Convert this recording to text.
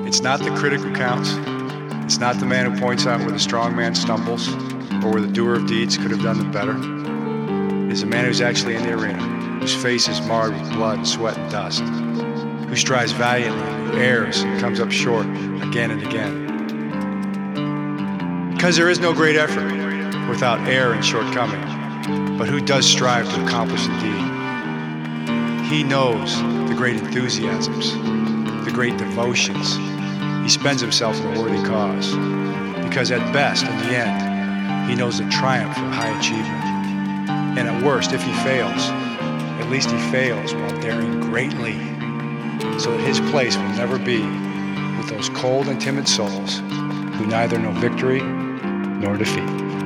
It's not the critic who counts. It's not the man who points out where the strong man stumbles or where the doer of deeds could have done them better. It's the man who's actually in the arena, whose face is marred with blood, sweat, and dust, who strives valiantly, who errs and comes up short again and again. Because there is no great effort without error and shortcoming, but who does strive to accomplish indeed. He knows the great enthusiasms, the great devotions. He spends himself in a worthy cause, because at best, in the end, he knows the triumph of high achievement. And at worst, if he fails, at least he fails while daring greatly, so that his place will never be with those cold and timid souls who neither know victory nor defeat.